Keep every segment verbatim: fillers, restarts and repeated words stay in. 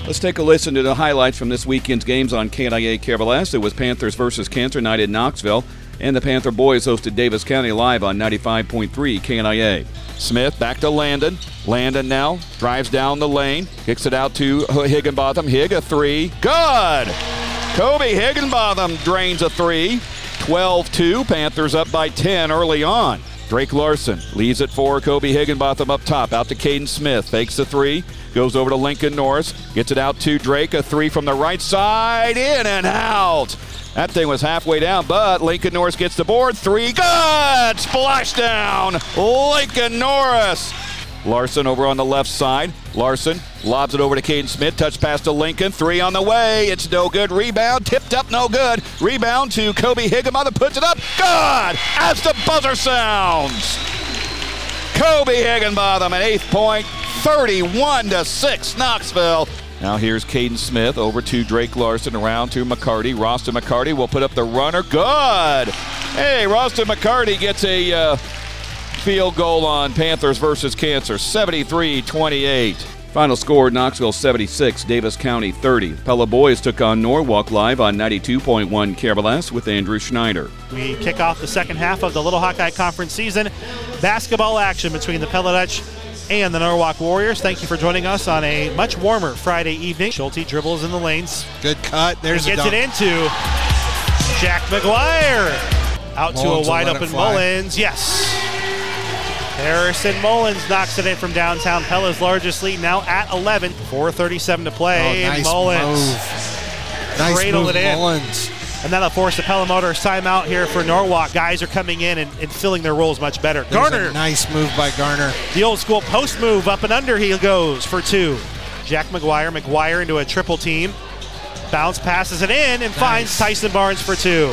Let's take a listen to the highlights from this weekend's games on K N I A K R L S. It was Panthers versus Cancer night in Knoxville, and the Panther boys hosted Davis County live on ninety-five point three K N I A. Smith back to Landon. Landon now drives down the lane, kicks it out to Higginbotham. Hig a three. Good! Kobe Higginbotham drains a three. twelve two. Panthers up by ten early on. Drake Larson leaves it for Kobe Higginbotham up top. Out to Caden Smith. Fakes the three. Goes over to Lincoln Norris. Gets it out to Drake. A three from the right side. In and out. That thing was halfway down, but Lincoln Norris gets the board. Three. Good! Splash down. Lincoln Norris. Larson over on the left side. Larson lobs it over to Caden Smith. Touch pass to Lincoln. Three on the way. It's no good. Rebound. Tipped up. No good. Rebound to Kobe Higginbotham. Puts it up. Good! As the buzzer sounds. Kobe Higginbotham, an eighth point. thirty-one to six, Knoxville. Now here's Caden Smith over to Drake Larson, around to McCarty. Roston McCarty will put up the runner. Good! Hey, Roston McCarty gets a uh, field goal on Panthers versus Cancer, seventy-three twenty-eight. Final score, Knoxville seventy-six, Davis County thirty. Pella boys took on Norwalk live on ninety-two point one K R L S with Andrew Schneider. We kick off the second half of the Little Hawkeye Conference season. Basketball action between the Pella Dutch and the Norwalk Warriors. Thank you for joining us on a much warmer Friday evening. Schulte dribbles in the lanes. Good cut. There's a gets dunk. It into Jack McGuire. Out Mullins to a wide open Mullins. Yes. Harrison Mullins knocks it in from downtown. Pella's largest lead now at eleven. four thirty-seven to play. Oh, nice Mullins. Move. Nice Cradle move, it in. Mullins. And that'll force the Pella Motors timeout here for Norwalk. Guys are coming in and, and filling their roles much better. There's Garner. A nice move by Garner. The old school post move, up and under he goes for two. Jack McGuire, McGuire into a triple team. Bounce passes it in and nice. Finds Tyson Barnes for two.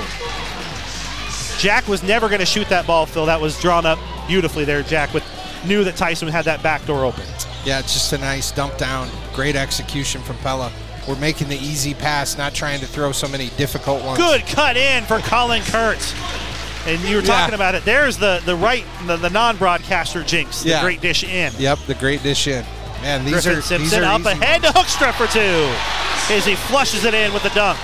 Jack was never going to shoot that ball, Phil. That was drawn up beautifully there, Jack, with knew that Tyson had that back door open. Yeah, it's just a nice dump down. Great execution from Pella. We're making the easy pass, not trying to throw so many difficult ones. Good cut in for Colin Kurtz. And you were talking yeah. about it. There's the the right, the, the non-broadcaster jinx, the yeah. great dish in. Yep, the great dish in. Man, these Griffin are Simpson these are up easy ahead ones. to Hoekstra for two as he flushes it in with the dunk.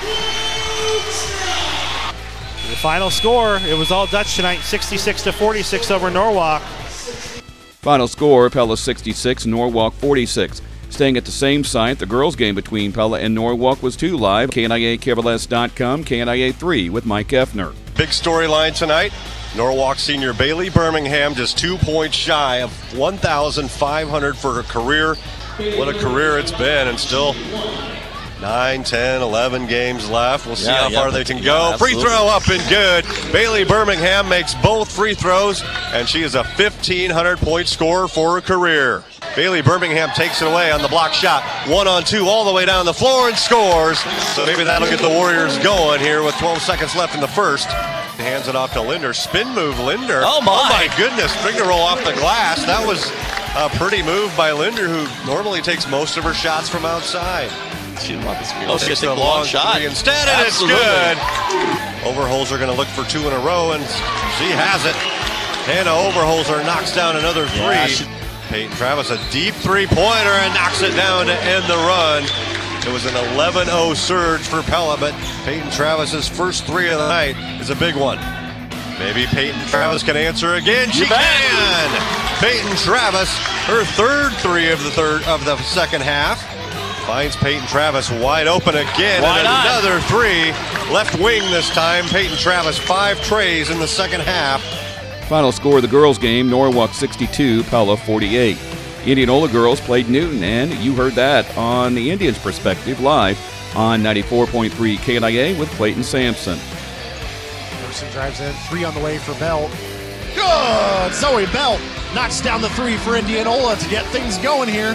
The final score, it was all Dutch tonight, sixty-six to forty-six over Norwalk. Final score, Pella sixty-six, Norwalk forty-six. Staying at the same site, the girls' game between Pella and Norwalk was two live. K N I A K R L S dot com, K N I A three with Mike Effner. Big storyline tonight. Norwalk senior Bailey Birmingham just two points shy of one thousand five hundred for her career. What a career it's been, and still nine, ten, eleven games left. We'll see yeah, how yeah, far they can go. Yeah, free throw up and good. Bailey Birmingham makes both free throws, and she is a fifteen hundred point scorer for her career. Bailey Birmingham takes it away on the block shot. One on two all the way down the floor and scores. So maybe that'll get the Warriors going here with twelve seconds left in the first. Hands it off to Linder. Spin move, Linder. Oh, my. Oh, my goodness. Finger roll off the glass. That was a pretty move by Linder, who normally takes most of her shots from outside. She didn't want this oh, she takes took a the long shot. three instead, and Absolutely. It's good. Overholzer going to look for two in a row, and she has it. Hannah Overholzer knocks down another three. Yeah, she- Peyton Travis, a deep three-pointer, and knocks it down to end the run. It was an eleven oh surge for Pella, but Peyton Travis's first three of the night is a big one. Maybe Peyton Travis can answer again. She can! Peyton Travis, her third three of the third of the second half. Finds Peyton Travis wide open again. Why and not? Another three. Left wing this time. Peyton Travis, five trays in the second half. Final score of the girls' game, Norwalk sixty-two, Pella forty-eight. Indianola girls played Newton, and you heard that on the Indians' perspective live on ninety-four point three K N I A with Clayton Sampson. Person drives in, three on the way for Belt. Good! Zoe Belt knocks down the three for Indianola to get things going here.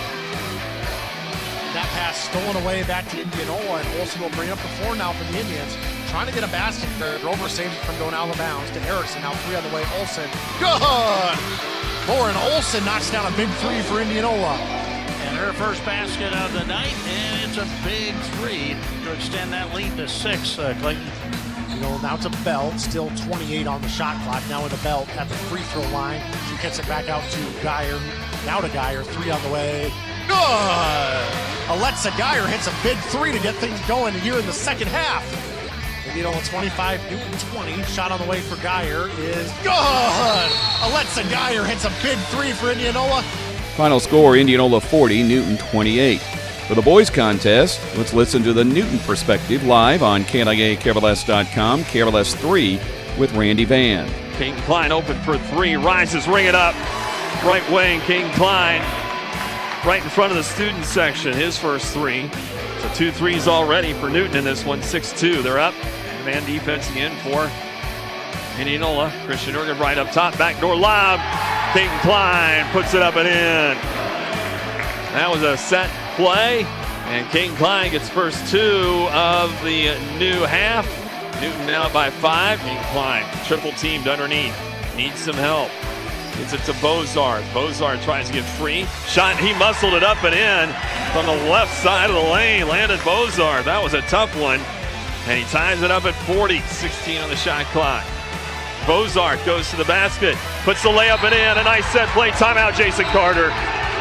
That pass stolen away back to Indianola, and Olsen will bring up the four now for the Indians. Trying to get a basket there. Grover saves it from going out of bounds to Erickson. Now three on the way. Olsen. Good! Lauren Olsen knocks down a big three for Indianola. And her first basket of the night, and it's a big three to extend that lead to six, uh, Clayton. You know, now to Belt, still twenty-eight on the shot clock. Now into Belt at the free throw line. She gets it back out to Geyer. Now to Geyer, three on the way. Good! Alexa Geyer hits a big three to get things going here in the second half. Indianola twenty-five, Newton twenty. Shot on the way for Geyer is good. Alexa Geyer hits a big three for Indianola. Final score, Indianola forty, Newton twenty-eight. For the boys contest, let's listen to the Newton perspective live on K N I A K R L S dot com, K R L S three with Randy Van. King Klein open for three, rises, ring it up. Right wing, King Klein right in front of the student section, his first three. So two threes already for Newton in this one, six two. They're up. Man defense again for Indianola. Christian Urgan right up top, backdoor lob. King Klein puts it up and in. That was a set play, and King Klein gets first two of the new half. Newton now by five. King Klein triple teamed underneath. Needs some help. Gets it to Bozard. Bozard tries to get free. Shot, he muscled it up and in from the left side of the lane. Landed Bozard. That was a tough one. And he ties it up at forty. sixteen on the shot clock. Bozard goes to the basket. Puts the layup and in. A nice set play. Timeout, Jason Carter.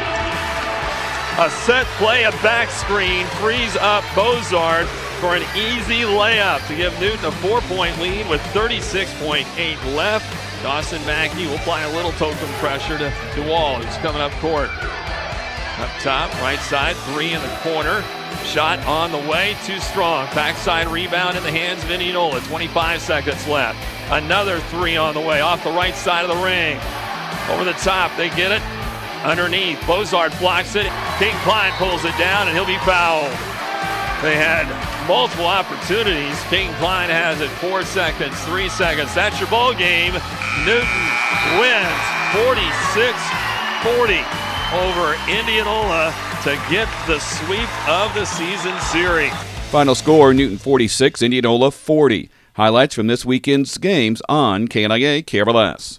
A set play, a back screen. Frees up Bozard for an easy layup to give Newton a four-point lead with thirty-six point eight left. Dawson Mackey will apply a little token pressure to DeWall, who's coming up court. Up top, right side, three in the corner. Shot on the way, too strong. Backside rebound in the hands of Indianola. twenty-five seconds left. Another three on the way, off the right side of the ring. Over the top, they get it. Underneath, Bozard blocks it. King Klein pulls it down, and he'll be fouled. They had multiple opportunities. King Klein has it. Four seconds, three seconds. That's your ball game. Newton wins forty-six forty over Indianola to get the sweep of the season series. Final score, Newton forty-six, Indianola forty. Highlights from this weekend's games on K N I A K R L S.